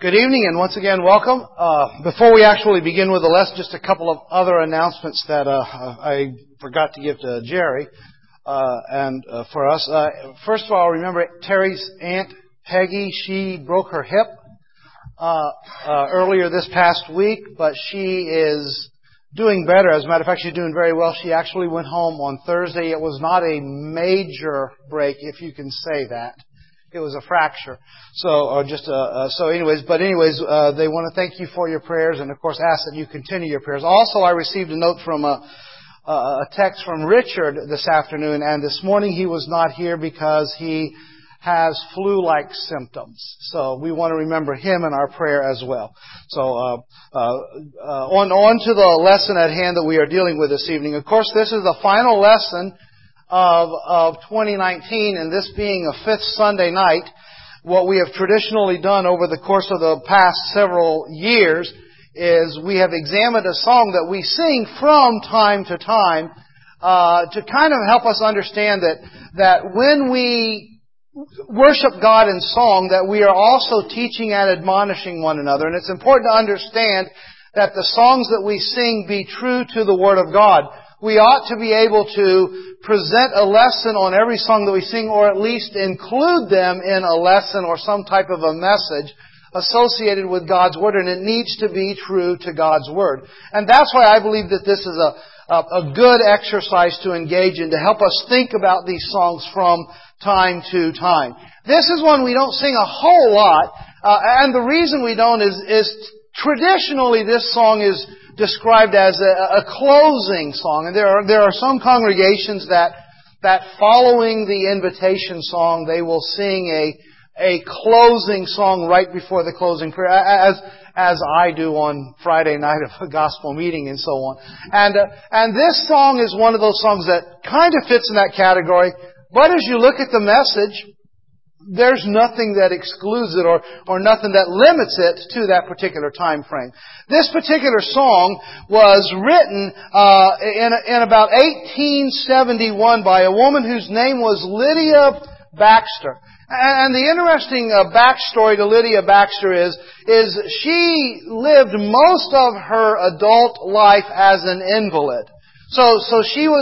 Good evening, and once again, welcome. Before we actually begin with the lesson, just a couple of other announcements that I forgot to give to Jerry and for us. First of all, remember Terry's Aunt Peggy. She broke her hip earlier this past week, but she is doing better. As a matter of fact, she's doing very well. She actually went home on Thursday. It was not a major break, if you can say that. It was a fracture. They want to thank you for your prayers and, of course, ask that you continue your prayers. Also, I received a note from a text from Richard this afternoon, and this morning he was not here because he has flu-like symptoms. So we want to remember him in our prayer as well. So on to the lesson at hand that we are dealing with this evening. Of course, this is the final lesson of 2019, and this being a fifth Sunday night, what we have traditionally done over the course of the past several years is we have examined a song that we sing from time to time to kind of help us understand that when we worship God in song, that we are also teaching and admonishing one another. And it's important to understand that the songs that we sing be true to the Word of God. We ought to be able to present a lesson on every song that we sing, or at least include them in a lesson or some type of a message associated with God's Word, and it needs to be true to God's Word. And that's why I believe that this is a good exercise to engage in, to help us think about these songs from time to time. This is one we don't sing a whole lot, and the reason we don't is traditionally this song is described as a closing song, and there are some congregations that following the invitation song, they will sing a closing song right before the closing prayer, as I do on Friday night of a gospel meeting and so on. And this song is one of those songs that kind of fits in that category, but as you look at the message, there's nothing that excludes it or nothing that limits it to that particular time frame. This particular song was written in about 1871 by a woman whose name was Lydia Baxter. And the interesting backstory to Lydia Baxter is she lived most of her adult life as an invalid. So she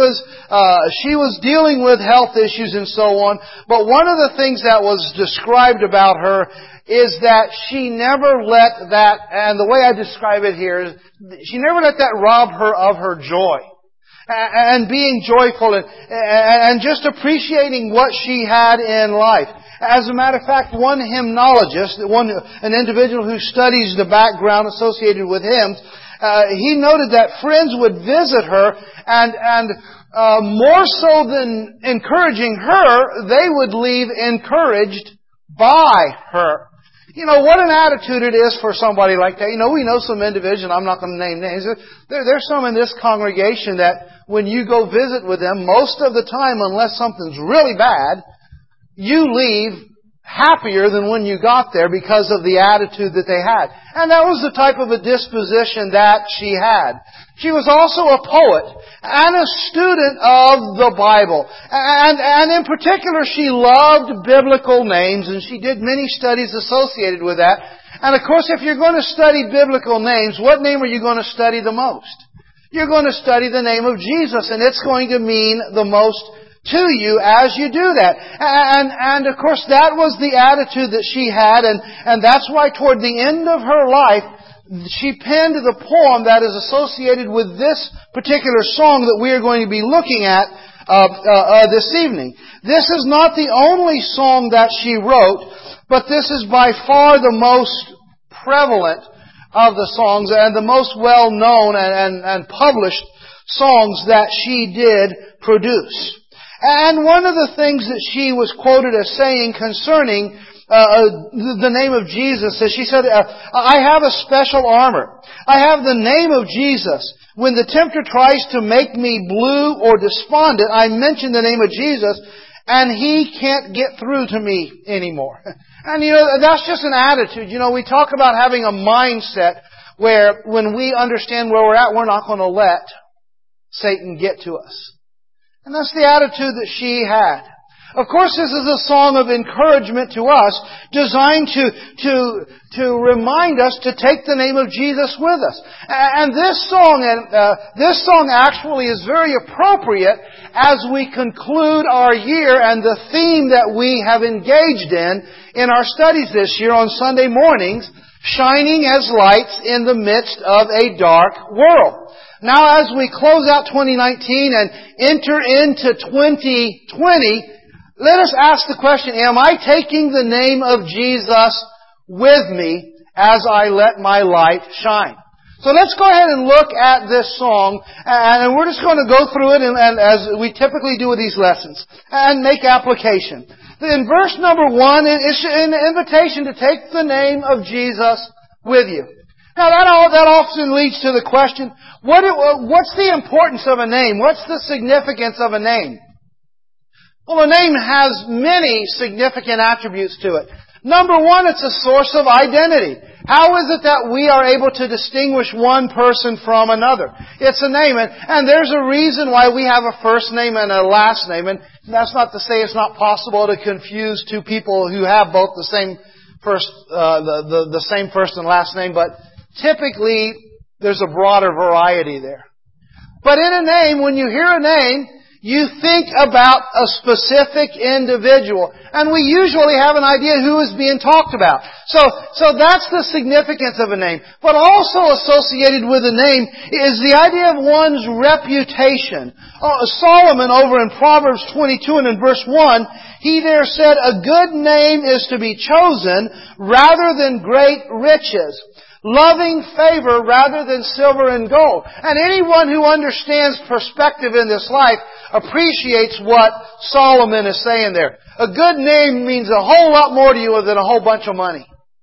was dealing with health issues and so on. But one of the things that was described about her is that she never let that, and the way I describe it here is, she never let that rob her of her joy. And being joyful and just appreciating what she had in life. As a matter of fact, one hymnologist, an individual who studies the background associated with hymns, he noted that friends would visit her and more so than encouraging her, they would leave encouraged by her. You know, what an attitude it is for somebody like that. You know, we know some individuals, I'm not going to name names, there's some in this congregation that when you go visit with them, most of the time, unless something's really bad, you leave happier than when you got there because of the attitude that they had. And that was the type of a disposition that she had. She was also a poet and a student of the Bible. And in particular, she loved biblical names, and she did many studies associated with that. And of course, if you're going to study biblical names, what name are you going to study the most? You're going to study the name of Jesus, and it's going to mean the most to you as you do that. And of course that was the attitude that she had, and that's why toward the end of her life she penned the poem that is associated with this particular song that we are going to be looking at this evening. This is not the only song that she wrote, but this is by far the most prevalent of the songs and the most well-known and published songs that she did produce. And one of the things that she was quoted as saying concerning the name of Jesus is she said, I have a special armor. I have the name of Jesus. When the tempter tries to make me blue or despondent, I mention the name of Jesus, and he can't get through to me anymore. And you know, that's just an attitude. You know, we talk about having a mindset where when we understand where we're at, we're not going to let Satan get to us. And that's the attitude that she had. Of course, this is a song of encouragement to us, designed to remind us to take the name of Jesus with us. And this song actually is very appropriate as we conclude our year and the theme that we have engaged in our studies this year on Sunday mornings, shining as lights in the midst of a dark world. Now, as we close out 2019 and enter into 2020, let us ask the question, am I taking the name of Jesus with me as I let my light shine? So let's go ahead and look at this song, and we're just going to go through it and as we typically do with these lessons, and make application. In verse number 1, it's an invitation to take the name of Jesus with you. Now that often leads to the question, what's the importance of a name? What's the significance of a name? Well, a name has many significant attributes to it. Number 1, it's a source of identity. How is it that we are able to distinguish one person from another? It's a name, and there's a reason why we have a first name and a last name, and that's not to say it's not possible to confuse two people who have both the same the same first and last name, but typically there's a broader variety there. But in a name, when you hear a name, you think about a specific individual. And we usually have an idea who is being talked about. So that's the significance of a name. But also associated with a name is the idea of one's reputation. Solomon over in Proverbs 22 and in verse 1, he there said, "A good name is to be chosen rather than great riches. Loving favor rather than silver and gold." And anyone who understands perspective in this life appreciates what Solomon is saying there. A good name means a whole lot more to you than a whole bunch of money.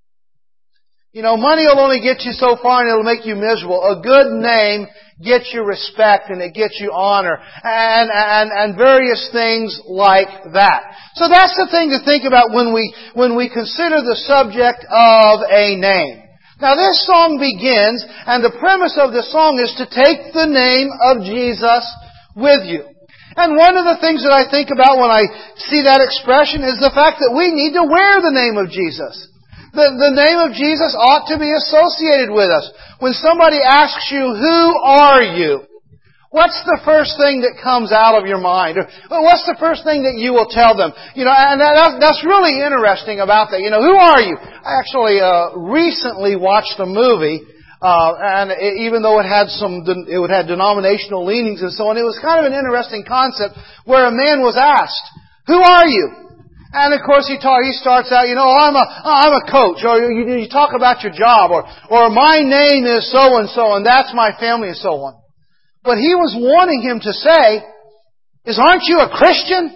You know, money will only get you so far and it'll make you miserable. A good name gets you respect and it gets you honor and various things like that. So that's the thing to think about when we consider the subject of a name. Now this song begins, and the premise of this song is to take the name of Jesus with you. And one of the things that I think about when I see that expression is the fact that we need to wear the name of Jesus. The name of Jesus ought to be associated with us. When somebody asks you, "Who are you?" what's the first thing that comes out of your mind? Or what's the first thing that you will tell them? You know, and that's really interesting about that. You know, who are you? I actually recently watched a movie, and even though it had denominational leanings and so on, it was kind of an interesting concept where a man was asked, "Who are you?" And of course he starts out, you know, I'm a coach, or you talk about your job, or my name is so and so, and that's my family, and so on. What he was wanting him to say is, "Aren't you a Christian?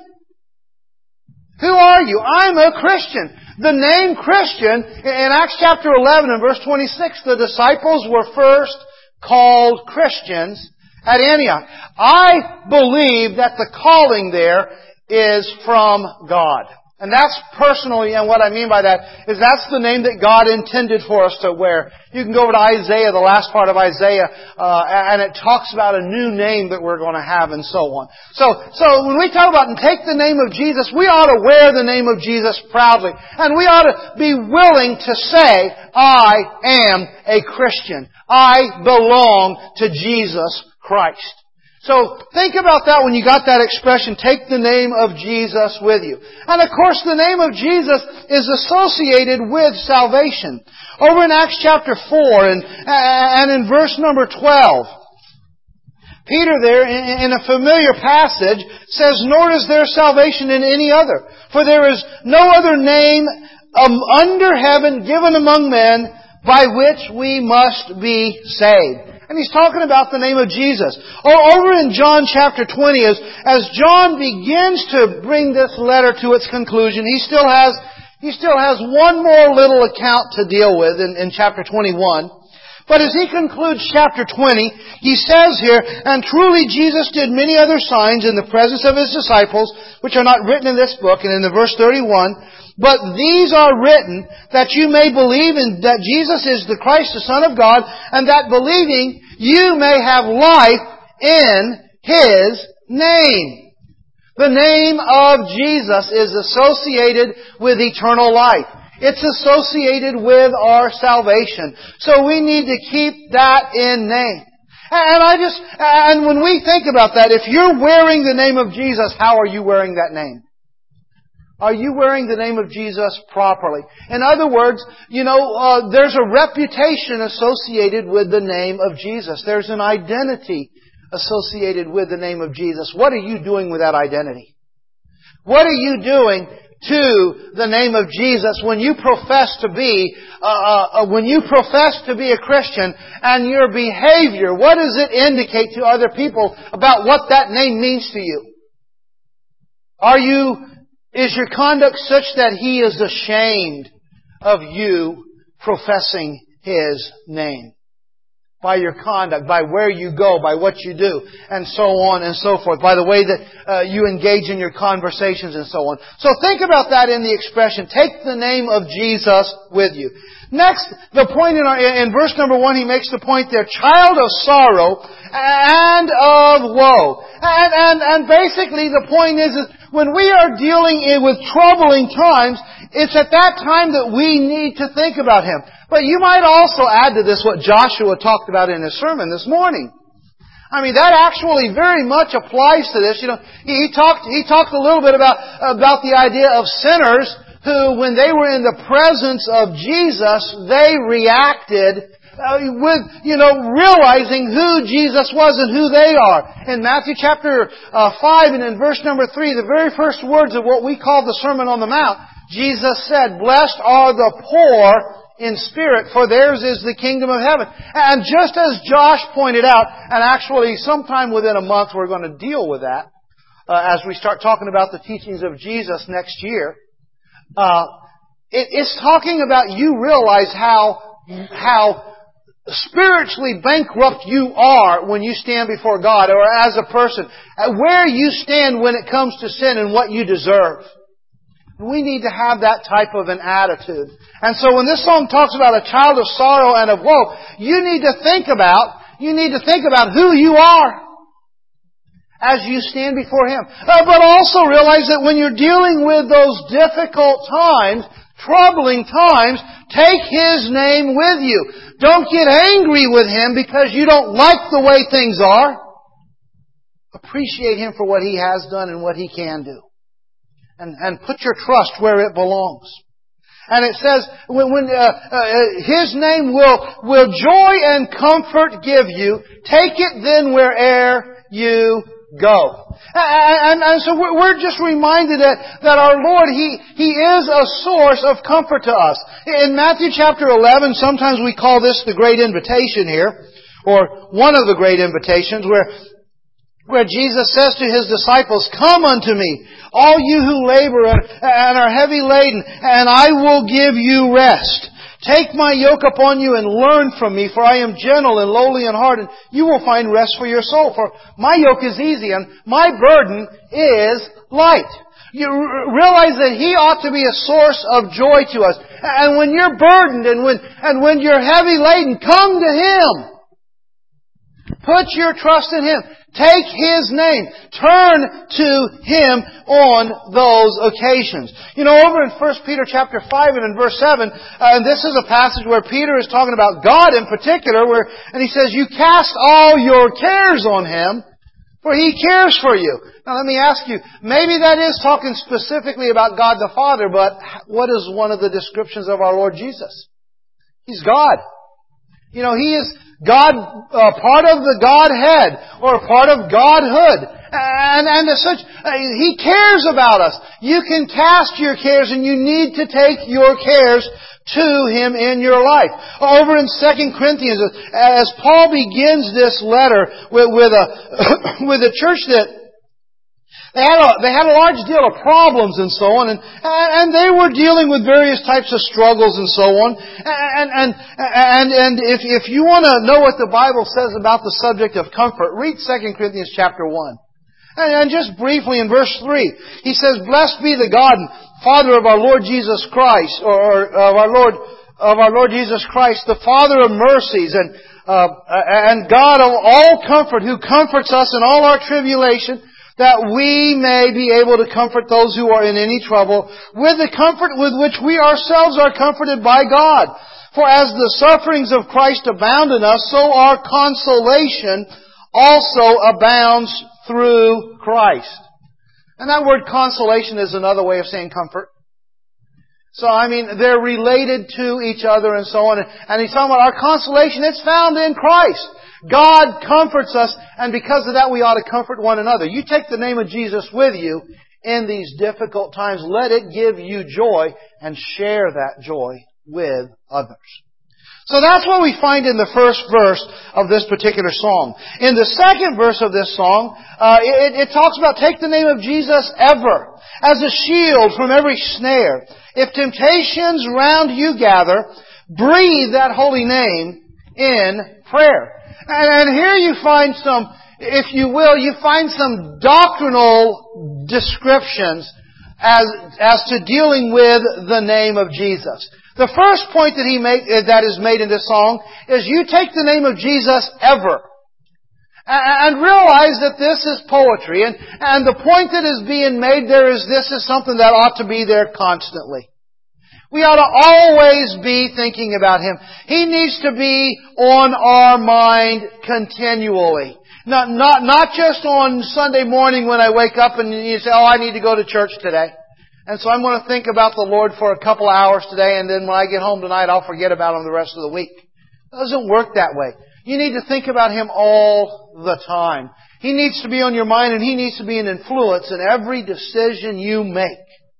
Who are you?" I'm a Christian. The name Christian, in Acts chapter 11 and verse 26, the disciples were first called Christians at Antioch. I believe that the calling there is from God. And that's personally, and what I mean by that is that's the name that God intended for us to wear. You can go over to Isaiah, the last part of Isaiah, and it talks about a new name that we're going to have and so on. So when we talk about and take the name of Jesus, we ought to wear the name of Jesus proudly. And we ought to be willing to say, "I am a Christian. I belong to Jesus Christ." So think about that when you got that expression, "Take the name of Jesus with you." And of course the name of Jesus is associated with salvation. Over in Acts chapter 4 and in verse number 12, Peter there, in a familiar passage, says, "Nor is there salvation in any other. For there is no other name under heaven given among men by which we must be saved." And he's talking about the name of Jesus. Over in John chapter 20, as John begins to bring this letter to its conclusion, he still has one more little account to deal with in chapter 21. But as he concludes chapter 20, he says here, "And truly Jesus did many other signs in the presence of His disciples, which are not written in this book." And in the verse 31, "But these are written that you may believe in that Jesus is the Christ, the Son of God, and that believing you may have life in His name." The name of Jesus is associated with eternal life. It's associated with our salvation. So we need to keep that in name. And when we think about that, if you're wearing the name of Jesus, how are you wearing that name? Are you wearing the name of Jesus properly? In other words, there's a reputation associated with the name of Jesus. There's an identity associated with the name of Jesus. What are you doing with that identity? What are you doing to the name of Jesus when you profess to be a Christian, and your behavior, what does it indicate to other people about what that name means to you? Is your conduct such that He is ashamed of you professing His name? By your conduct, by where you go, by what you do, and so on and so forth. By the way that you engage in your conversations and so on. So think about that in the expression, take the name of Jesus with you. Next, the point in verse number 1, he makes the point there, child of sorrow and of woe. And basically the point is when we are dealing with troubling times, it's at that time that we need to think about Him. But you might also add to this what Joshua talked about in his sermon this morning. I mean, that actually very much applies to this. He talked a little bit about the idea of sinners who, when they were in the presence of Jesus, they reacted with, realizing who Jesus was and who they are. In Matthew chapter 5 and in verse number 3, the very first words of what we call the Sermon on the Mount, Jesus said, "Blessed are the poor in spirit, for theirs is the kingdom of heaven." And just as Josh pointed out, and actually sometime within a month we're going to deal with that, as we start talking about the teachings of Jesus next year, it's talking about you realize how spiritually bankrupt you are when you stand before God, or as a person, where you stand when it comes to sin and what you deserve. We need to have that type of an attitude. And so when this song talks about a child of sorrow and of woe, you need to think about who you are as you stand before Him. But also realize that when you're dealing with those difficult times, troubling times, take His name with you. Don't get angry with Him because you don't like the way things are. Appreciate Him for what He has done and what He can do. And put your trust where it belongs. And it says, when His name will joy and comfort give you, take it then where'er you go. And so we're just reminded that our Lord, He is a source of comfort to us. In Matthew chapter 11, sometimes we call this the Great Invitation here, or one of the great invitations, where Jesus says to His disciples, "Come unto me, all you who labor and are heavy laden, and I will give you rest. Take my yoke upon you and learn from me, for I am gentle and lowly in heart, and you will find rest for your soul. For my yoke is easy and my burden is light." You realize that He ought to be a source of joy to us. And when you're burdened and when you're heavy laden, come to Him. Put your trust in Him. Take His name. Turn to Him on those occasions. Over in 1 Peter chapter 5 and in verse 7, and this is a passage where Peter is talking about God in particular, and he says, "You cast all your cares on Him, for He cares for you." Now let me ask you, maybe that is talking specifically about God the Father, but what is one of the descriptions of our Lord Jesus? He's God. He is God, part of the Godhead, or part of Godhood. And as such, He cares about us. You can cast your cares, and you need to take your cares to Him in your life. Over in 2 Corinthians, as Paul begins this letter with a church that They had a large deal of problems and so on, and they were dealing with various types of struggles and so on. And if you want to know what the Bible says about the subject of comfort, read 2 Corinthians chapter 1. And just briefly in verse 3, he says, "Blessed be the God and Father of our Lord Jesus Christ," or of our Lord Jesus Christ, "the Father of mercies and God of all comfort, who comforts us in all our tribulation, that we may be able to comfort those who are in any trouble with the comfort with which we ourselves are comforted by God. For as the sufferings of Christ abound in us, so our consolation also abounds through Christ. And that word consolation is another way of saying comfort. So, they're related to each other and so on. And he's talking about our consolation, it's found in Christ. God comforts us, and because of that we ought to comfort one another. You take the name of Jesus with you in these difficult times. Let it give you joy, and share that joy with others. So that's what we find in the first verse of this particular song. In the second verse of this song, it talks about take the name of Jesus ever as a shield from every snare. If temptations round you gather, breathe that holy name in prayer. And here you find some, if you will, you find some doctrinal descriptions as to dealing with the name of Jesus. The first point that is made in this song is you take the name of Jesus ever. And realize that this is poetry. And the point that is being made there is this is something that ought to be there constantly. We ought to always be thinking about Him. He needs to be on our mind continually. Not just on Sunday morning when I wake up and you say, I need to go to church today. And so I'm going to think about the Lord for a couple hours today, and then when I get home tonight, I'll forget about Him the rest of the week. It doesn't work that way. You need to think about Him all the time. He needs to be on your mind, and He needs to be an influence in every decision you make.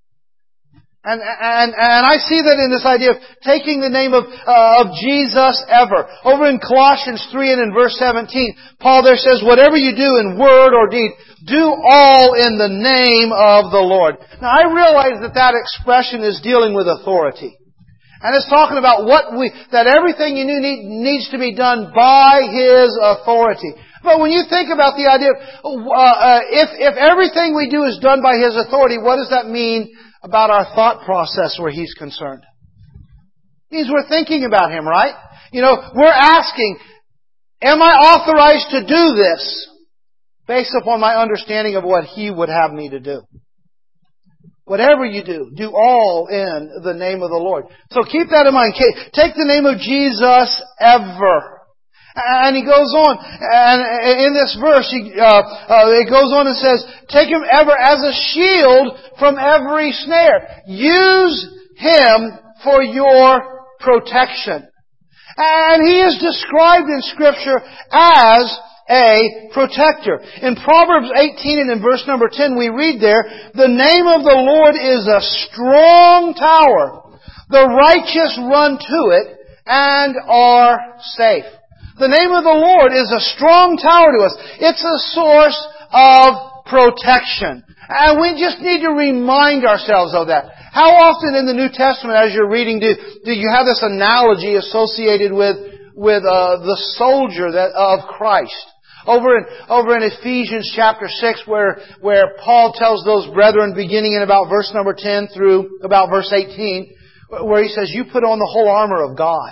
And I see that in this idea of taking the name of Jesus ever. Over in Colossians 3 and in verse 17, Paul there says, whatever you do in word or deed, do all in the name of the Lord. Now I realize that expression is dealing with authority. And it's talking about that everything you do needs to be done by His authority. But when you think about the idea of, if everything we do is done by His authority, what does that mean about our thought process where He's concerned? It means we're thinking about Him, right? We're asking, am I authorized to do this based upon my understanding of what He would have me to do? Whatever you do all in the name of the Lord. So keep that in mind. Take the name of Jesus ever. And he goes on, and in this verse, it goes on and says, take Him ever as a shield from every snare. Use Him for your protection. And He is described in Scripture as a protector. In Proverbs 18 and in verse number 10, we read there, the name of the Lord is a strong tower. The righteous run to it and are safe. The name of the Lord is a strong tower to us. It's a source of protection. And we just need to remind ourselves of that. How often in the New Testament, as you're reading, do you have this analogy associated with the soldier of Christ? Over in Ephesians chapter 6, where Paul tells those brethren, beginning in about verse number 10 through about verse 18, where he says, you put on the whole armor of God.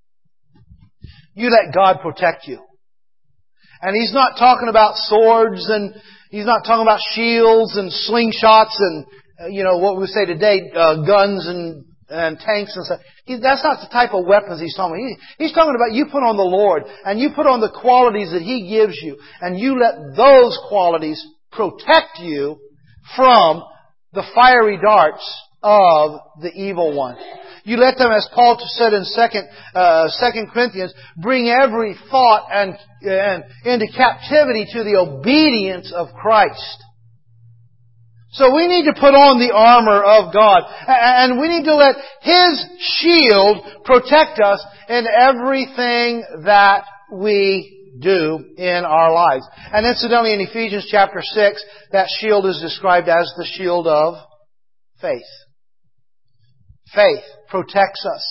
You let God protect you. And he's not talking about swords, and he's not talking about shields and slingshots and, what we say today, guns and tanks and stuff. That's not the type of weapons he's talking about. He's talking about you put on the Lord, and you put on the qualities that He gives you, and you let those qualities protect you from the fiery darts of the evil one. You let them, as Paul said in 2 Corinthians, bring every thought and into captivity to the obedience of Christ. So we need to put on the armor of God. And we need to let His shield protect us in everything that we do in our lives. And incidentally, in Ephesians chapter 6, that shield is described as the shield of faith. Faith protects us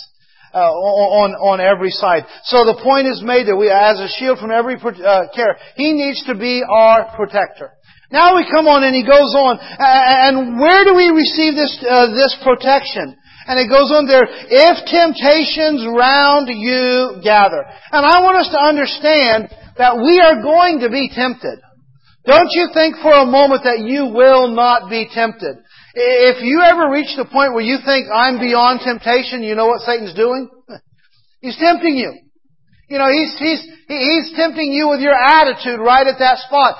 on every side. So the point is made that we, as a shield from every care, He needs to be our protector. Now we come on and he goes on, and where do we receive this protection? And it goes on there, if temptations round you gather. And I want us to understand that we are going to be tempted. Don't you think for a moment that you will not be tempted. If you ever reach the point where you think, I'm beyond temptation, you know what Satan's doing? He's tempting you. You know, he's tempting you with your attitude right at that spot.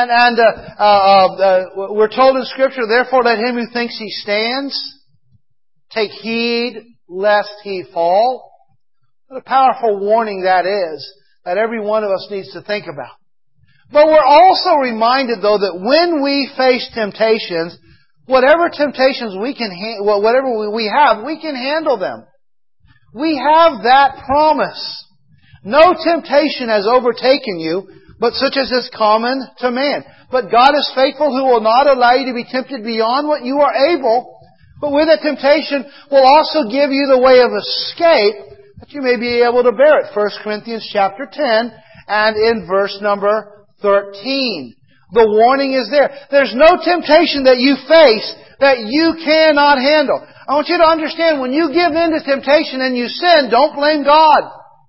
We're told in Scripture, therefore let him who thinks he stands take heed lest he fall. What a powerful warning that is, that every one of us needs to think about. But we're also reminded, though, that when we face temptations, whatever temptations we can, whatever we have, we can handle them. We have that promise. No temptation has overtaken you, but such as is common to man. But God is faithful, who will not allow you to be tempted beyond what you are able, but with that temptation will also give you the way of escape, that you may be able to bear it. 1 Corinthians chapter 10 and in verse number 13. The warning is there. There's no temptation that you face that you cannot handle. I want you to understand, when you give in to temptation and you sin, don't blame God.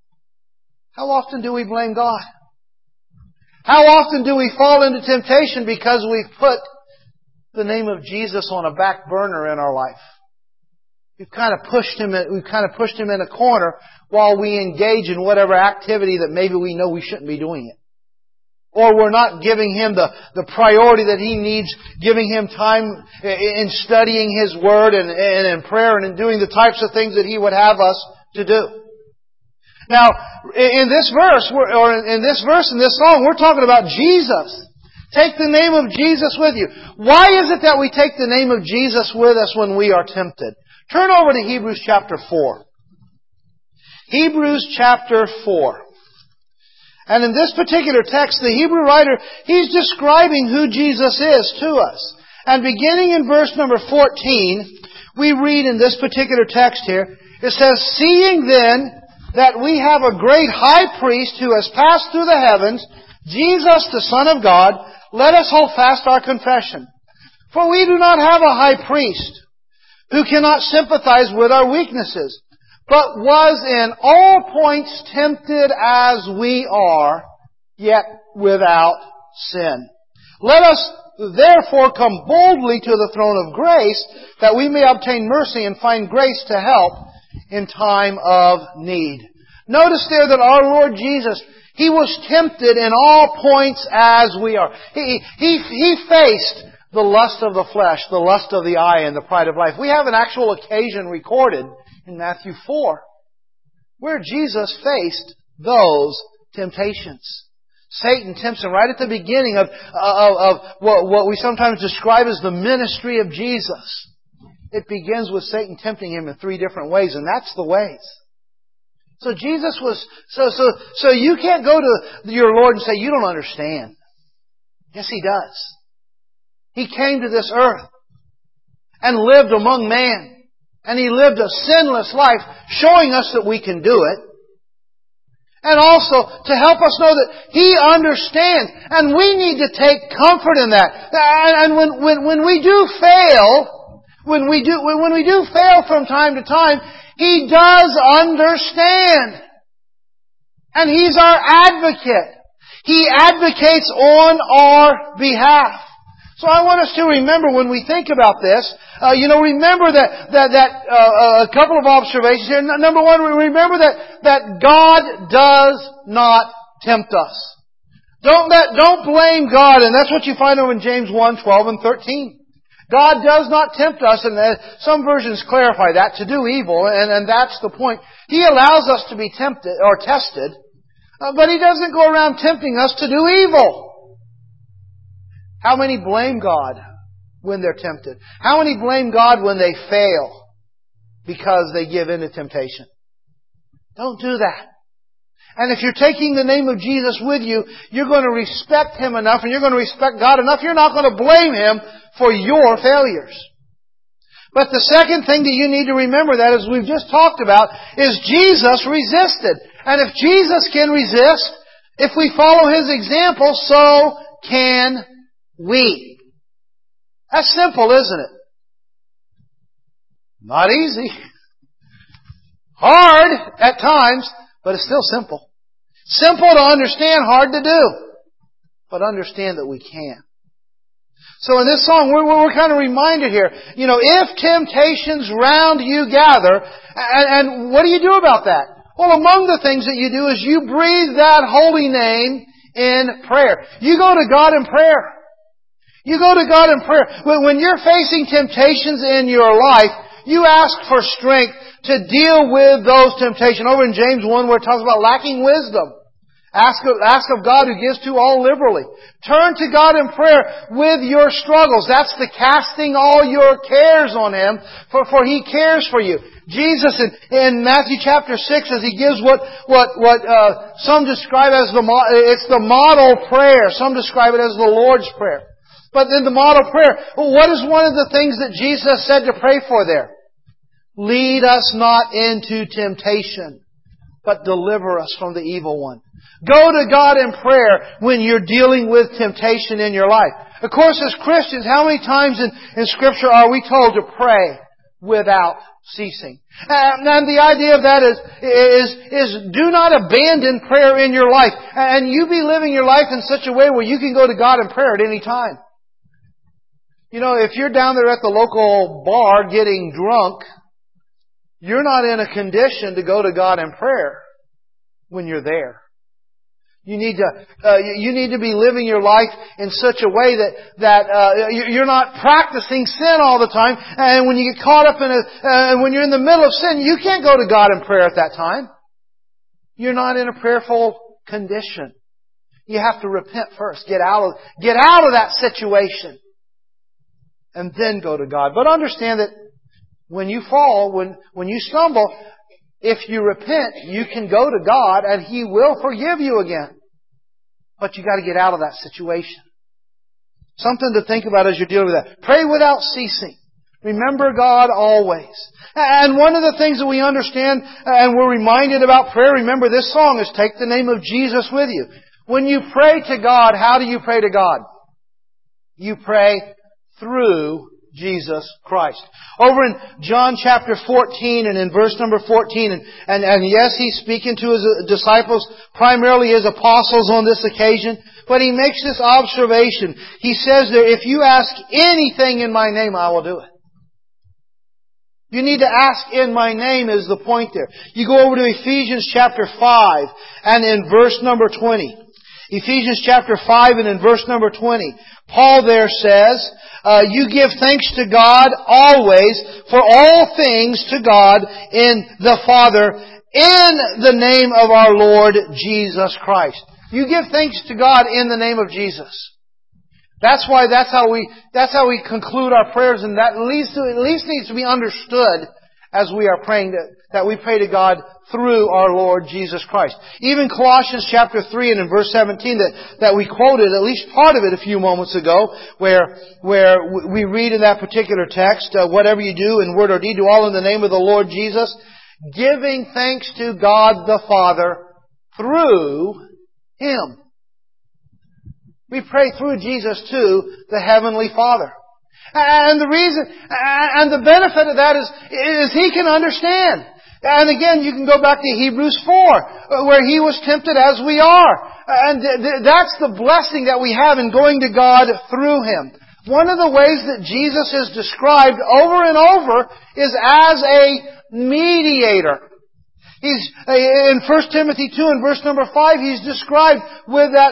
How often do we blame God? How often do we fall into temptation because we've put the name of Jesus on a back burner in our life? We've kind of pushed Him in a corner while we engage in whatever activity that maybe we know we shouldn't be doing it. Or we're not giving Him the priority that He needs, giving Him time in studying His Word and in prayer and in doing the types of things that He would have us to do. Now, in this verse, in this song, we're talking about Jesus. Take the name of Jesus with you. Why is it that we take the name of Jesus with us when we are tempted? Turn over to Hebrews chapter 4. Hebrews chapter 4. And in this particular text, the Hebrew writer, he's describing who Jesus is to us. And beginning in verse number 14, we read in this particular text here, it says, "Seeing then that we have a great high priest who has passed through the heavens, Jesus the Son of God, let us hold fast our confession. For we do not have a high priest who cannot sympathize with our weaknesses, but was in all points tempted as we are, yet without sin. Let us therefore come boldly to the throne of grace, that we may obtain mercy and find grace to help in time of need." Notice there that our Lord Jesus, He was tempted in all points as we are. He faced the lust of the flesh, the lust of the eye, and the pride of life. We have an actual occasion recorded in Matthew 4, where Jesus faced those temptations. Satan tempts Him right at the beginning of what we sometimes describe as the ministry of Jesus. It begins with Satan tempting Him in 3 different ways, and that's the ways. So Jesus was, so you can't go to your Lord and say, "You don't understand." Yes, He does. He came to this earth and lived among man. And He lived a sinless life, showing us that we can do it. And also to help us know that He understands. And we need to take comfort in that. And when we do fail, when we do fail from time to time, He does understand. And He's our advocate. He advocates on our behalf. So I want us to remember when we think about this, remember that a couple of observations here. Number one, remember that God does not tempt us. Don't blame God, and that's what you find over in James 1:12 and 13. God does not tempt us, and some versions clarify that, to do evil, and that's the point. He allows us to be tempted or tested, but He doesn't go around tempting us to do evil. How many blame God when they're tempted? How many blame God when they fail because they give in to temptation? Don't do that. And if you're taking the name of Jesus with you, you're going to respect Him enough and you're going to respect God enough, you're not going to blame Him for your failures. But the second thing that you need to remember, that as we've just talked about, is Jesus resisted. And if Jesus can resist, if we follow His example, so can we. That's simple, isn't it? Not easy. Hard at times, but it's still simple. Simple to understand, hard to do. but understand that we can. So in this song, we're kind of reminded here, if temptations round you gather, and what do you do about that? Well, among the things that you do is you breathe that holy name in prayer. You go to God in prayer. You go to God in prayer. When you're facing temptations in your life, you ask for strength to deal with those temptations. Over in James 1 where it talks about lacking wisdom. Ask of God who gives to all liberally. Turn to God in prayer with your struggles. That's the casting all your cares on Him, for He cares for you. Jesus in Matthew chapter 6, as He gives what some describe as it's the model prayer. Some describe it as the Lord's Prayer. But in the model prayer, what is one of the things that Jesus said to pray for there? Lead us not into temptation, but deliver us from the evil one. Go to God in prayer when you're dealing with temptation in your life. Of course, as Christians, how many times in Scripture are we told to pray without ceasing? And the idea of that is do not abandon prayer in your life. And you be living your life in such a way where you can go to God in prayer at any time. If you're down there at the local bar getting drunk, you're not in a condition to go to God in prayer when you're there. You need to be living your life in such a way that you're not practicing sin all the time. And when you get caught up when you're in the middle of sin, you can't go to God in prayer at that time. You're not in a prayerful condition. You have to repent first. Get out of that situation, and then go to God. But understand that when you fall, when you stumble, if you repent, you can go to God and He will forgive you again. But you got to get out of that situation. Something to think about as you're dealing with that. Pray without ceasing. Remember God always. And one of the things that we understand and we're reminded about prayer, remember this song, is take the name of Jesus with you. When you pray to God, how do you pray to God? You pray through Jesus Christ. Over in John chapter 14 and in verse number 14, and yes, He's speaking to His disciples, primarily His apostles on this occasion, but He makes this observation. He says there, if you ask anything in My name, I will do it. You need to ask in My name is the point there. You go over to Ephesians chapter 5 and in verse number 20. Ephesians chapter 5 and in verse number 20. Paul there says, you give thanks to God always for all things to God in the Father in the name of our Lord Jesus Christ. You give thanks to God in the name of Jesus. That's how we conclude our prayers, and that at least needs to be understood as we are praying that we pray to God through our Lord Jesus Christ. Even Colossians chapter 3 and in verse 17 that we quoted, at least part of it a few moments ago, where we read in that particular text, whatever you do in word or deed, do all in the name of the Lord Jesus, giving thanks to God the Father through Him. We pray through Jesus to the Heavenly Father. And the reason, and the benefit of that is He can understand. And again, you can go back to Hebrews 4, where He was tempted as we are. And that's the blessing that we have in going to God through Him. One of the ways that Jesus is described over and over is as a mediator. He's, in 1 Timothy 2 and verse number 5, He's described with that,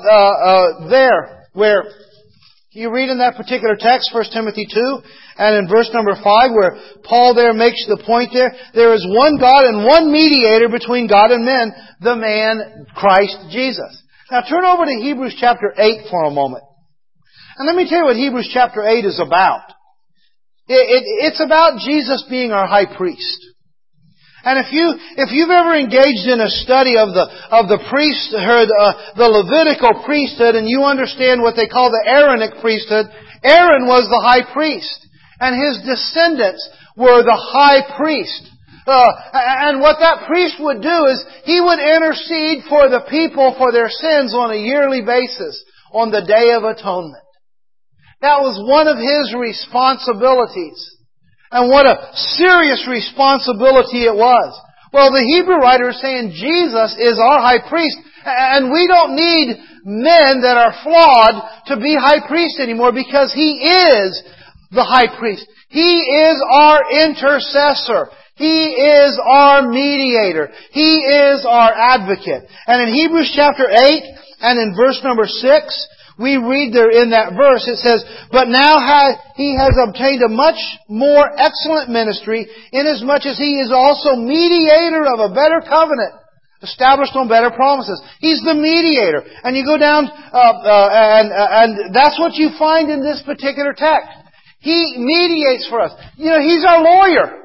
where you read in that particular text, 1 Timothy 2, and in verse number 5, where Paul there makes the point there is one God and one mediator between God and men, the man Christ Jesus. Now turn over to Hebrews chapter 8 for a moment. And let me tell you what Hebrews chapter 8 is about. It's about Jesus being our high priest. And if you've ever engaged in a study of the priesthood, the Levitical priesthood, and you understand what they call the Aaronic priesthood, Aaron was the high priest, and his descendants were the high priest. And what that priest would do is he would intercede for the people for their sins on a yearly basis on the Day of Atonement. That was one of his responsibilities. And what a serious responsibility it was. Well, the Hebrew writer is saying Jesus is our high priest, and we don't need men that are flawed to be high priest anymore, because He is the high priest. He is our intercessor. He is our mediator. He is our advocate. And in Hebrews chapter 8 and in verse number 6, we read there in that verse, it says, "But now He has obtained a much more excellent ministry, inasmuch as He is also mediator of a better covenant, established on better promises." He's the mediator. And you go down, and that's what you find in this particular text. He mediates for us. You know, He's our lawyer.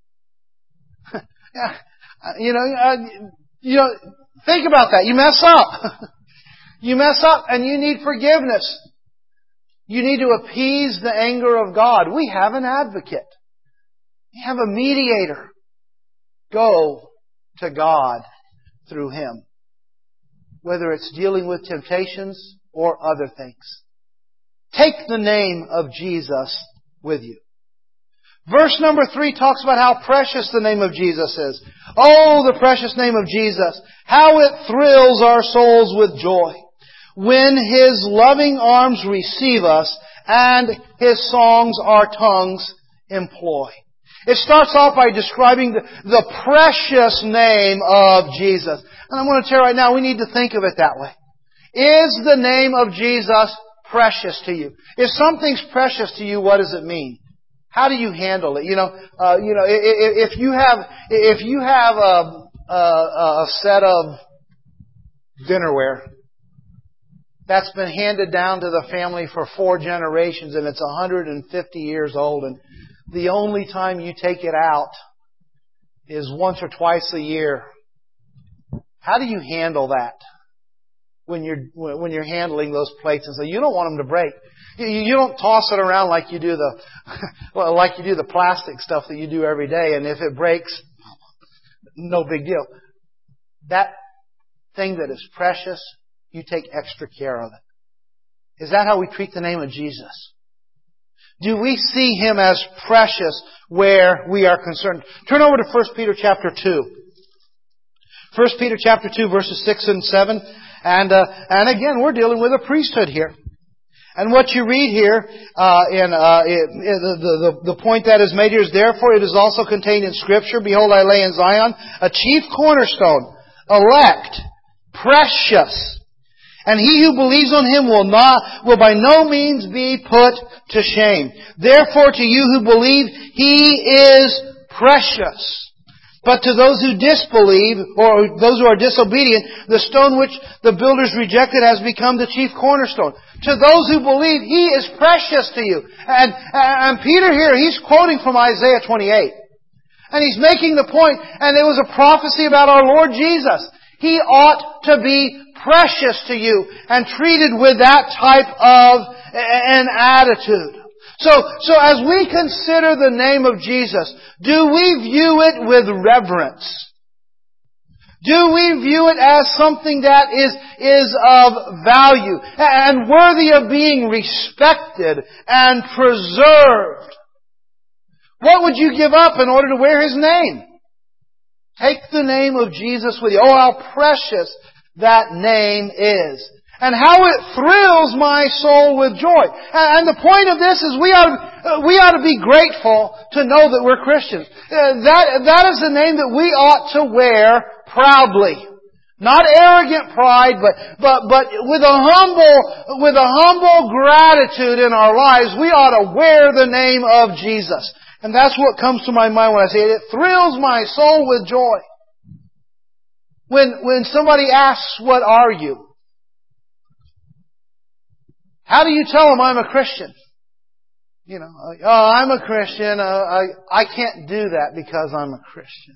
Think about that. You mess up. You mess up and you need forgiveness. You need to appease the anger of God. We have an advocate. We have a mediator. Go to God through Him. Whether it's dealing with temptations or other things. Take the name of Jesus with you. Verse number 3 talks about how precious the name of Jesus is. Oh, the precious name of Jesus. How it thrills our souls with joy when His loving arms receive us and His songs our tongues employ. It starts off by describing the precious name of Jesus. And I'm going to tell you right now, we need to think of it that way. Is the name of Jesus precious to you? If something's precious to you, what does it mean? How do you handle it? If you have a set of dinnerware that's been handed down to the family for 4 generations and it's 150 years old, and the only time you take it out is once or twice a year, how do you handle that when you're handling those plates? And so you don't want them to break. You don't toss it around like you do the plastic stuff that you do every day, and if it breaks, no big deal. That thing that is precious, you take extra care of it. Is that how we treat the name of Jesus? Do we see Him as precious where we are concerned? Turn over to 1 Peter chapter 2. 1 Peter chapter 2 verses 6 and 7. And again, we're dealing with a priesthood here. And what you read here, the point that is made here is, "Therefore it is also contained in Scripture, Behold, I lay in Zion a chief cornerstone, elect, precious. And he who believes on Him will by no means be put to shame. Therefore to you who believe, He is precious. But to those who disbelieve, or those who are disobedient, the stone which the builders rejected has become the chief cornerstone." To those who believe, He is precious to you. And Peter here, he's quoting from Isaiah 28. And he's making the point, and it was a prophecy about our Lord Jesus. He ought to be precious to you and treated with that type of an attitude. So as we consider the name of Jesus, do we view it with reverence? Do we view it as something that is of value and worthy of being respected and preserved? What would you give up in order to wear His name? Take the name of Jesus with you. Oh, how precious that name is. And how it thrills my soul with joy. And the point of this is we ought to be grateful to know that we're Christians. That is the name that we ought to wear proudly. Not arrogant pride, but with a humble gratitude in our lives, we ought to wear the name of Jesus. And that's what comes to my mind when I say it. It thrills my soul with joy. When somebody asks, "What are you?" How do you tell them I'm a Christian? I'm a Christian. I can't do that because I'm a Christian.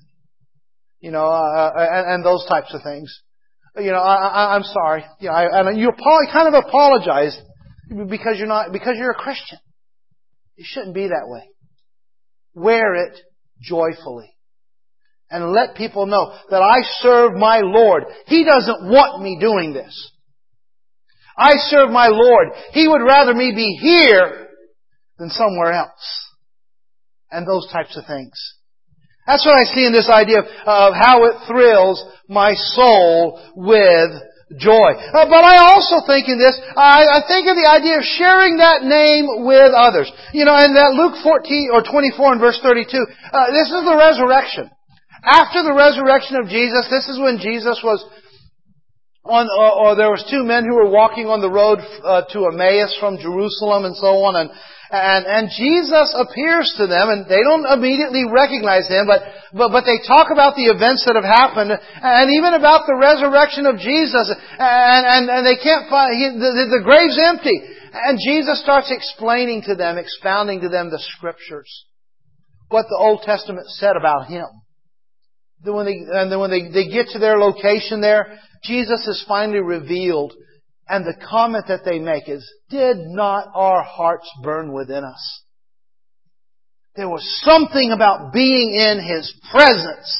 And those types of things. I'm sorry. And you kind of apologize because you're a Christian. It shouldn't be that way. Wear it joyfully. And let people know that I serve my Lord. He doesn't want me doing this. I serve my Lord. He would rather me be here than somewhere else. And those types of things. That's what I see in this idea of how it thrills my soul with joy. But I also think in this, I think of the idea of sharing that name with others. You know, in that Luke 14 or 24 and verse 32, this is the resurrection. After the resurrection of Jesus, this is when Jesus was or there was two men who were walking on the road to Emmaus from Jerusalem and so on, and Jesus appears to them, and they don't immediately recognize Him, but they talk about the events that have happened, and even about the resurrection of Jesus, and they can't find, the grave's empty. And Jesus starts explaining to them, expounding to them the Scriptures, what the Old Testament said about Him. Then when they get to their location there, Jesus is finally revealed, and the comment that they make is, "Did not our hearts burn within us?" There was something about being in His presence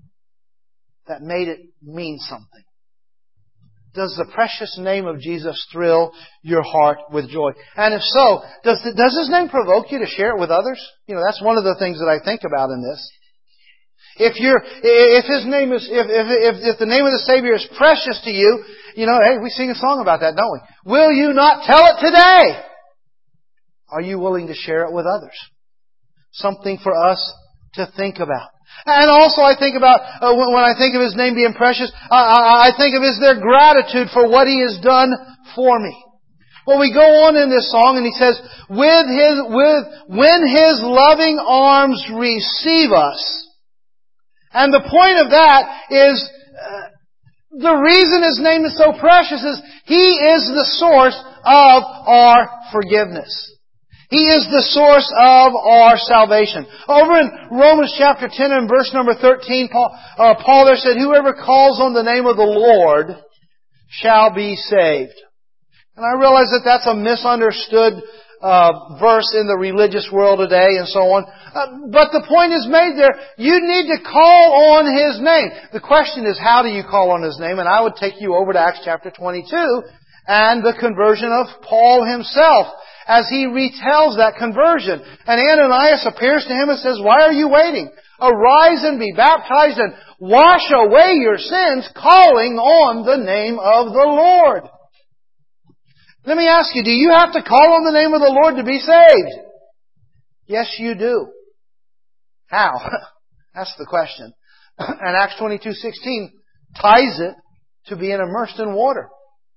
that made it mean something. Does the precious name of Jesus thrill your heart with joy? And if so, does His name provoke you to share it with others? You know, that's one of the things that I think about in this. If the name of the Savior is precious to you, you know, hey, we sing a song about that, don't we? Will you not tell it today? Are you willing to share it with others? Something for us to think about. And also I think about, when I think of His name being precious, I think of their gratitude for what He has done for me. Well, we go on in this song and he says, when His loving arms receive us. And the point of that is, the reason His name is so precious is He is the source of our forgiveness. He is the source of our salvation. Over in Romans chapter 10 and verse number 13, Paul there said, "Whoever calls on the name of the Lord shall be saved." And I realize that that's a misunderstood verse in the religious world today and so on. But the point is made there, you need to call on His name. The question is, how do you call on His name? And I would take you over to Acts chapter 22 and the conversion of Paul himself as he retells that conversion. And Ananias appears to him and says, "Why are you waiting? Arise and be baptized and wash away your sins, calling on the name of the Lord." Let me ask you, do you have to call on the name of the Lord to be saved? Yes, you do. How? That's the question. And Acts 22:16 ties it to being immersed in water.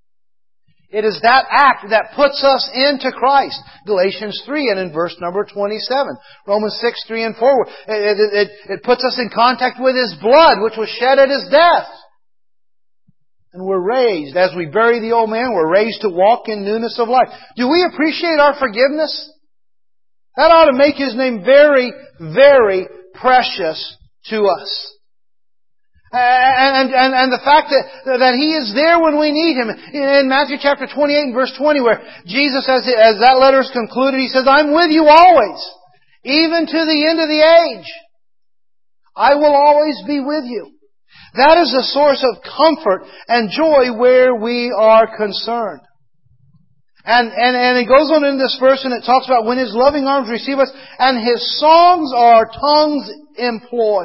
It is that act that puts us into Christ. Galatians 3 and in verse number 27. Romans 6, 3 and 4. It puts us in contact with His blood, which was shed at His death. And we're raised, as we bury the old man, we're raised to walk in newness of life. Do we appreciate our forgiveness? That ought to make His name very, very precious to us. And the fact that He is there when we need Him. In Matthew chapter 28 and verse 20, where Jesus, as that letter is concluded, He says, "I'm with you always, even to the end of the age. I will always be with you." That is a source of comfort and joy where we are concerned. And it goes on in this verse and it talks about when His loving arms receive us and His songs our tongues employ.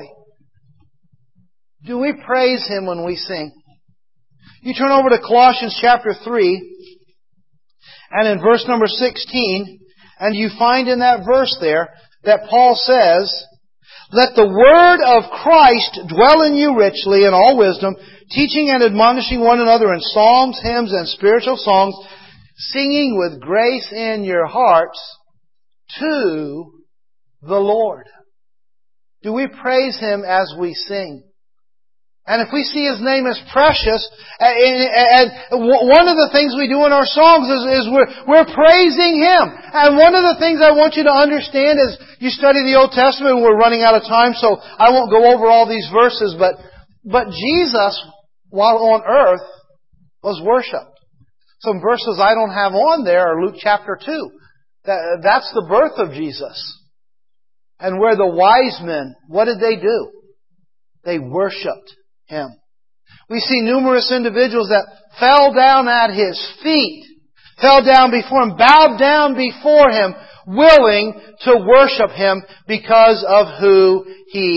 Do we praise Him when we sing? You turn over to Colossians chapter 3 and in verse number 16, and you find in that verse there that Paul says, "Let the word of Christ dwell in you richly in all wisdom, teaching and admonishing one another in psalms, hymns, and spiritual songs, singing with grace in your hearts to the Lord." Do we praise Him as we sing? And if we see His name as precious, and one of the things we do in our songs is we're praising Him. And one of the things I want you to understand is, you study the Old Testament, and we're running out of time, so I won't go over all these verses, but Jesus, while on earth, was worshipped. Some verses I don't have on there are Luke chapter 2. That's the birth of Jesus. And where the wise men, what did they do? They worshipped Him. We see numerous individuals that fell down at His feet, fell down before Him, bowed down before Him, willing to worship Him because of who He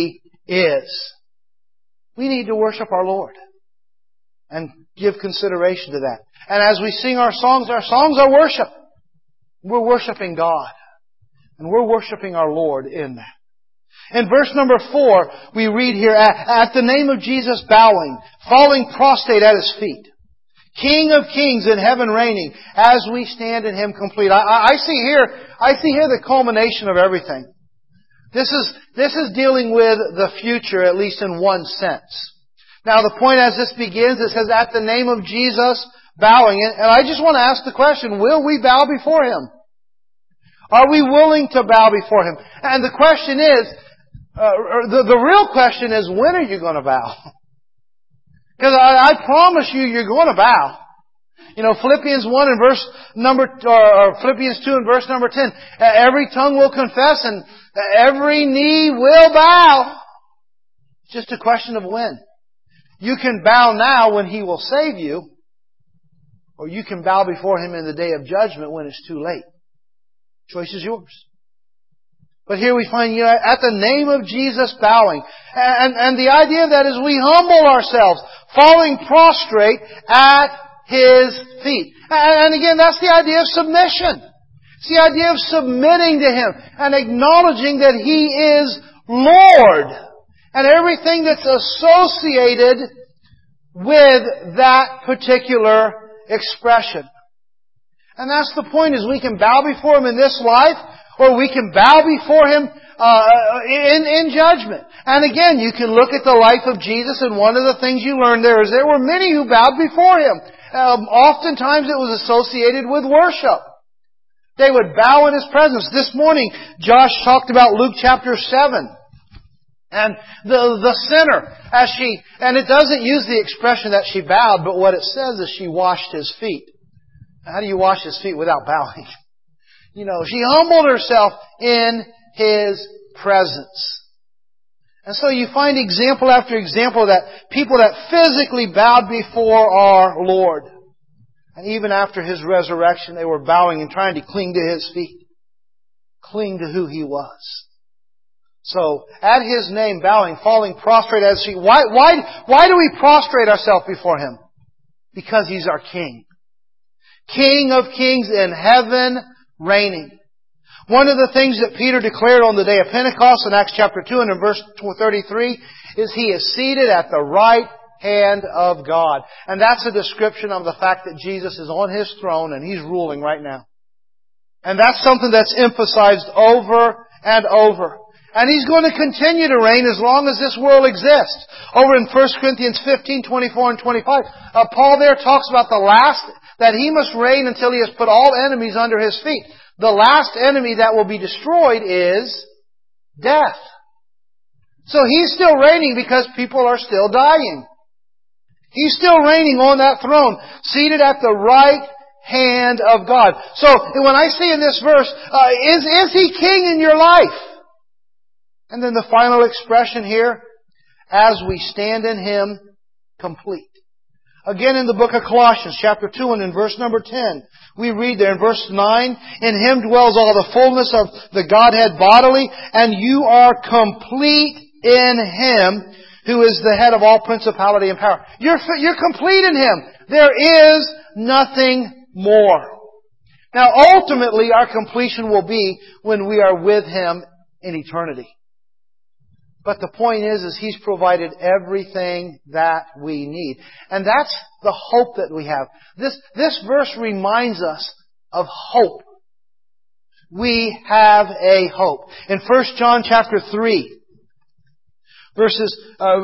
is. We need to worship our Lord and give consideration to that. And as we sing our songs are worship. We're worshiping God. And we're worshiping our Lord in that. In verse number 4, we read here, at the name of Jesus bowing, falling prostrate at His feet. King of kings in heaven reigning, as we stand in Him complete. I see here the culmination of everything. This is dealing with the future, at least in one sense. Now the point as this begins, it says, at the name of Jesus bowing. And I just want to ask the question, will we bow before Him? Are we willing to bow before Him? And the question is, the real question is, when are you going to bow? Because I promise you're going to bow. You know, Philippians 1 and verse number, or Philippians 2 and verse number 10, every tongue will confess and every knee will bow. It's just a question of when. You can bow now when He will save you, or you can bow before Him in the day of judgment when it's too late. Choice is yours. But here we find, at the name of Jesus bowing. And the idea of that is we humble ourselves, falling prostrate at His feet. And again, that's the idea of submission. It's the idea of submitting to Him and acknowledging that He is Lord. And everything that's associated with that particular expression. And that's the point, is we can bow before Him in this life, or we can bow before Him in judgment. And again, you can look at the life of Jesus, and one of the things you learn there is there were many who bowed before Him. Oftentimes it was associated with worship. They would bow in His presence. This morning, Josh talked about Luke chapter 7. And the sinner, and it doesn't use the expression that she bowed, but what it says is she washed His feet. How do you wash His feet without bowing? She humbled herself in His presence. And so you find example after example that people that physically bowed before our Lord. And even after His resurrection, they were bowing and trying to cling to His feet. Cling to who He was. So, at His name, bowing, falling prostrate at His feet. Why do we prostrate ourselves before Him? Because He's our King. King of kings in heaven reigning. One of the things that Peter declared on the day of Pentecost in Acts chapter 2 and in verse 33 is He is seated at the right hand of God. And that's a description of the fact that Jesus is on His throne and He's ruling right now. And that's something that's emphasized over and over. And He's going to continue to reign as long as this world exists. Over in 1 Corinthians 15, 24 and 25, Paul there talks about that He must reign until He has put all enemies under His feet. The last enemy that will be destroyed is death. So He's still reigning because people are still dying. He's still reigning on that throne, seated at the right hand of God. So when I see in this verse, is He king in your life? And then the final expression here, as we stand in Him complete. Again in the book of Colossians chapter 2 and in verse number 10, we read there in verse 9, in Him dwells all the fullness of the Godhead bodily, and you are complete in Him, who is the head of all principality and power. You're complete in Him. There is nothing more. Now ultimately our completion will be when we are with Him in eternity. But the point is He's provided everything that we need. And that's the hope that we have. This verse reminds us of hope. We have a hope. In 1 John chapter 3, verses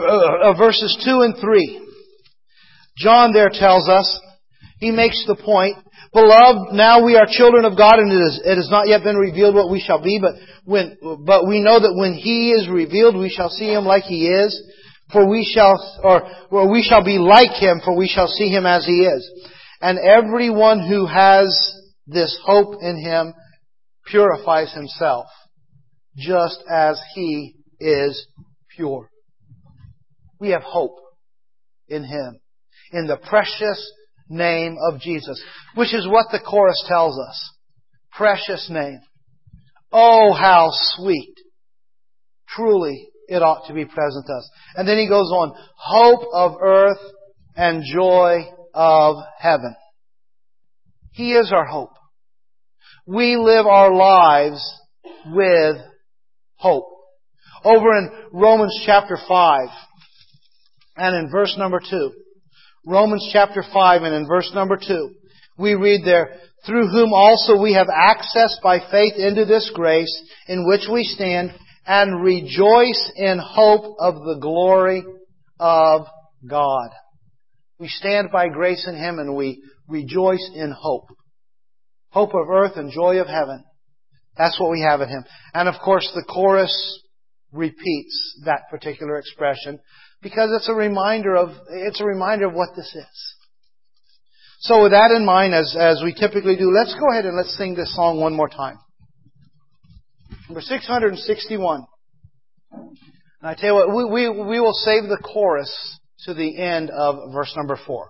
2 and 3, John there tells us, he makes the point, Beloved, now we are children of God, and it has not yet been revealed what we shall be, but we know that when He is revealed, we shall see Him like He is, for we shall be like Him, for we shall see Him as He is. And everyone who has this hope in Him purifies himself, just as He is pure. We have hope in Him, in the precious name of Jesus, which is what the chorus tells us. Precious name. Oh, how sweet, truly, it ought to be present to us. And then he goes on, hope of earth and joy of heaven. He is our hope. We live our lives with hope. Over in Romans chapter 5 and in verse number 2. Romans chapter 5 and in verse number 2. We read there, through whom also we have access by faith into this grace in which we stand and rejoice in hope of the glory of God. We stand by grace in Him and we rejoice in hope. Hope of earth and joy of heaven. That's what we have in Him. And of course the chorus repeats that particular expression because it's a reminder of what this is. So with that in mind, as we typically do, let's go ahead and let's sing this song one more time. Number 661. And I tell you what, we will save the chorus to the end of verse number 4.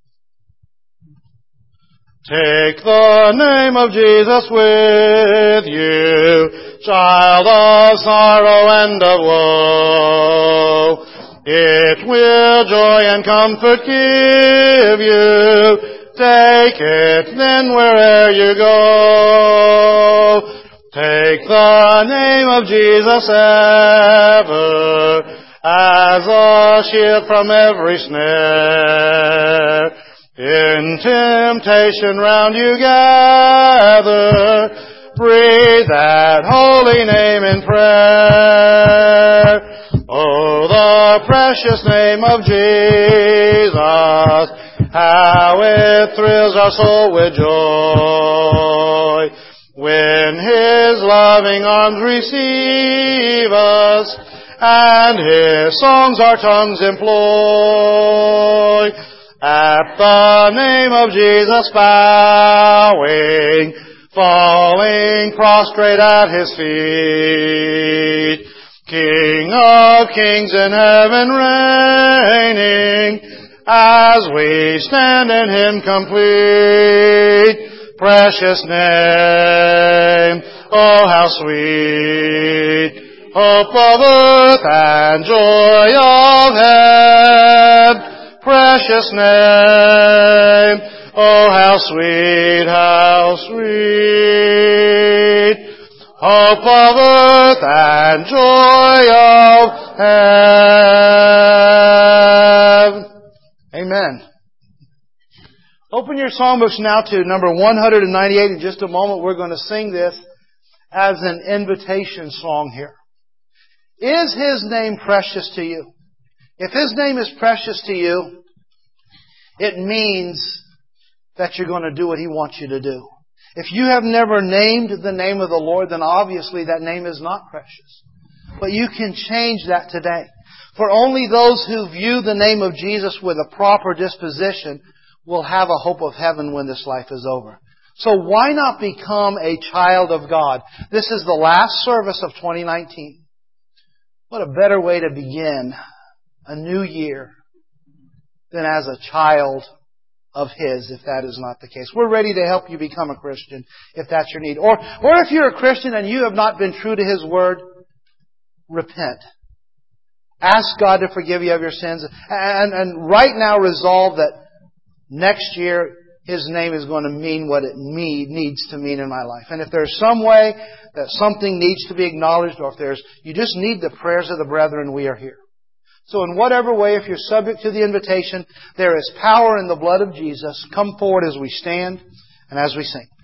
Take the name of Jesus with you, child of sorrow and of woe. It will joy and comfort give you. Take it then where'er you go. Take the name of Jesus ever as a shield from every snare. In temptation round you gather, breathe that holy name in prayer. Oh, the precious name of Jesus, how it thrills our soul with joy. When His loving arms receive us, and His songs our tongues employ, at the name of Jesus bowing, falling prostrate at His feet, King of kings in heaven reigning, as we stand in Him complete. Precious name, oh how sweet, hope of earth and joy of heaven. Precious name, oh how sweet, hope of earth and joy of heaven. Amen. Open your songbooks now to number 198. In just a moment we're going to sing this as an invitation song here. Is His name precious to you? If His name is precious to you, it means that you're going to do what He wants you to do. If you have never named the name of the Lord, then obviously that name is not precious. But you can change that today. For only those who view the name of Jesus with a proper disposition will have a hope of heaven when this life is over. So why not become a child of God? This is the last service of 2019. What a better way to begin a new year than as a child of His, if that is not the case. We're ready to help you become a Christian, if that's your need. Or if you're a Christian and you have not been true to His Word, repent. Ask God to forgive you of your sins. And right now resolve that next year His name is going to mean what it needs to mean in my life. And if there's some way that something needs to be acknowledged, or if you just need the prayers of the brethren, we are here. So in whatever way, if you're subject to the invitation, there is power in the blood of Jesus. Come forward as we stand and as we sing.